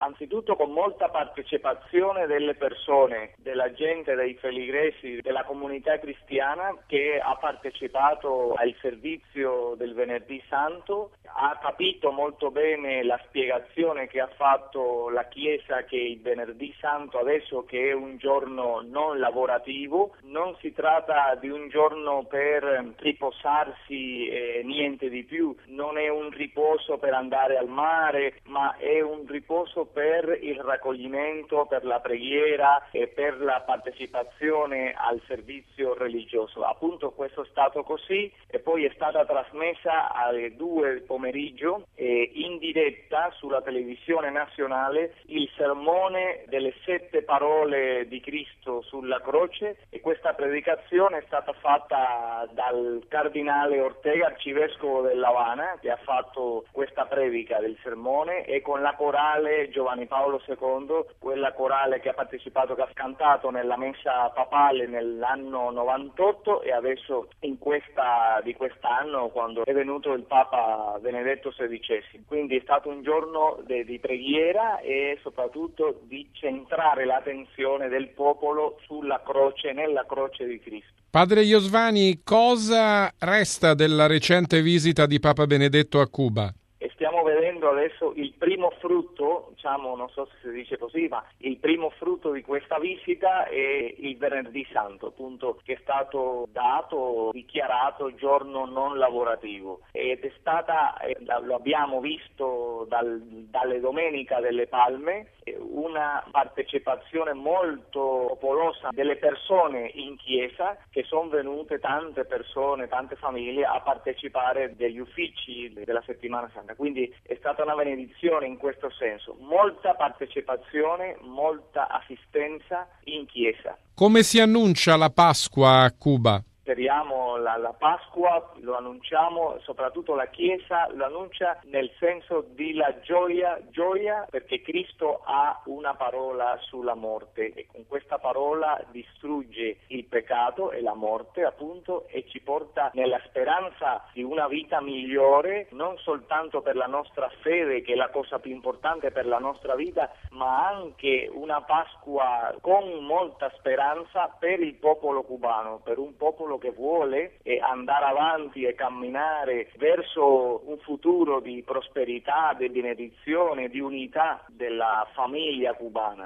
Anzitutto con molta partecipazione delle persone, della gente, dei feligresi, della comunità cristiana che ha partecipato al servizio del Venerdì Santo, ha capito molto bene la spiegazione che ha fatto la Chiesa che il Venerdì Santo, adesso che è un giorno non lavorativo, non si tratta di un giorno per riposarsi e niente di più, non è un riposo per andare al mare, ma è un riposo per il raccoglimento, per la preghiera e per la partecipazione al servizio religioso. Appunto questo è stato così e poi è stata trasmessa alle 2 del pomeriggio in diretta sulla televisione nazionale il sermone delle 7 parole di Cristo sulla croce, e questa predicazione è stata fatta dal cardinale Ortega, arcivescovo dell'Havana, che ha fatto questa predica del sermone, e con la corale Giovanni Paolo II, quella corale che ha partecipato, che ha cantato nella messa papale nell'anno 98 e adesso in questa di quest'anno, quando è venuto il Papa Benedetto XVI. Quindi è stato un giorno di preghiera e soprattutto di centrare l'attenzione del popolo sulla croce, nella croce di Cristo. Padre Iosvani, cosa resta della recente visita di Papa Benedetto a Cuba? E stiamo vedendo adesso il primo frutto, non so se si dice così, ma il primo frutto di questa visita è il Venerdì Santo, appunto, che è stato dichiarato giorno non lavorativo, ed è stata, lo abbiamo visto dalle Domenica delle Palme, una partecipazione molto popolosa delle persone in chiesa, che sono venute tante persone, tante famiglie a partecipare degli uffici della settimana santa, quindi è stata una benedizione in questo senso, molta partecipazione, molta assistenza in chiesa. Come si annuncia la Pasqua a Cuba? Speriamo la Pasqua, lo annunciamo, soprattutto la Chiesa lo annuncia nel senso di la gioia perché Cristo ha una parola sulla morte e con questa parola distrugge il peccato e la morte, appunto, e ci porta nella speranza di una vita migliore, non soltanto per la nostra fede, che è la cosa più importante per la nostra vita, ma anche una Pasqua con molta speranza per il popolo cubano, per un popolo che vuole andare avanti e camminare verso un futuro di prosperità, di benedizione, di unità della famiglia cubana.